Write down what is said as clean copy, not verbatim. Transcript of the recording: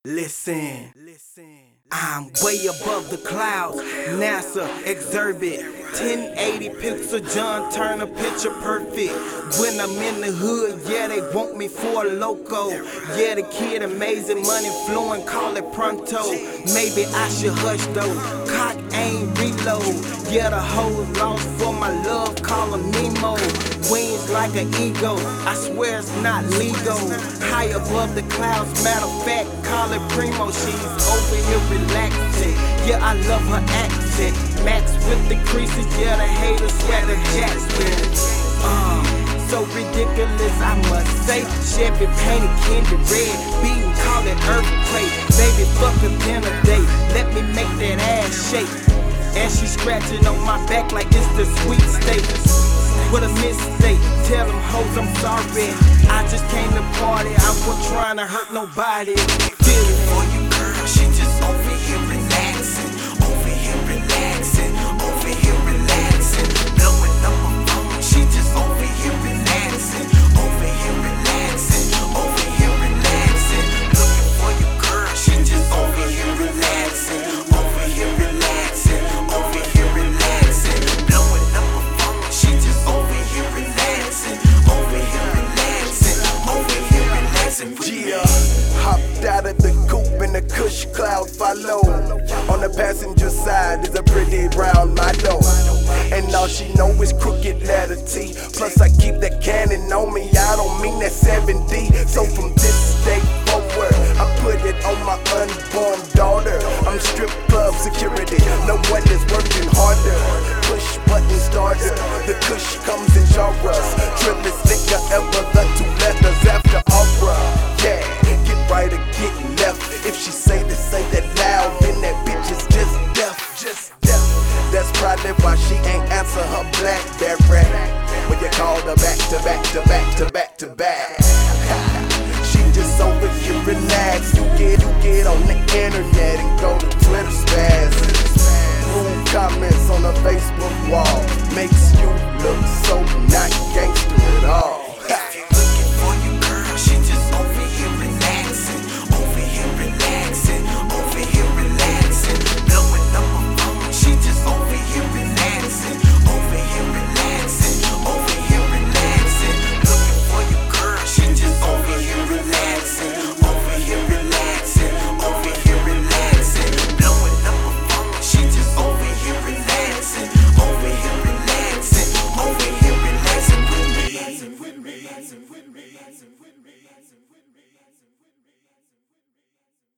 Listen, I'm way above the clouds. NASA, exhibit 1080 pixel, John Turner, picture perfect. When I'm in the hood, yeah, they want me for a loco. Yeah, the kid amazing, money flowing, call it pronto. Maybe I should hush though, cock, aim, reload. Yeah, the hoes lost for my love, call him Nemo. Wings like an ego, I swear it's not legal. High above the clouds, matter of fact, call it primo. She's over here relaxing, yeah, I love her accent. Max with the creases, yeah, the haters sweat the Jackson. So ridiculous, I must say. Chevy painted candy red, beating, call it earthquake. Baby, fuck a dinner date, let me make that ass shake. And she scratching on my back like it's the sweet steak. What a mistake, tell them hoes I'm sorry. I just came to party, I wasn't trying to hurt nobody. Feel it for you, girl, she just over here relaxing. Over here relaxing, over here relaxing. Blowing up her phone, she just over here relaxing. Over here relaxing, over here relaxing. Looking for you, girl, she just over here relaxing. Over here relaxing, over here relaxing. Blowing up her phone, she just over here relaxing. Over here relaxing, over here relaxing. Yeah, hopped out of the coupe and the Kush cloud follow. On the passenger side is a pretty brown model, and all she know is crooked letter T. Plus I keep that cannon on me, I don't mean that 7D. So from this day forward, I put it on my unborn daughter. I'm strip club security, no one is working harder. Push button starter, the Kush comes in genres. Trillest nigga ever, the 2 letters after opera. Yeah, get right or get left. If she say this ain't that loud, then that bitch is just deaf, just deaf. That's probably why she ain't answer her BlackBerry when you called her back to back to back to back to back. She just over here relax. You get on the internet and go to Twitter spaz. Rude comments on a Facebook wall makes you look so not gangster at all.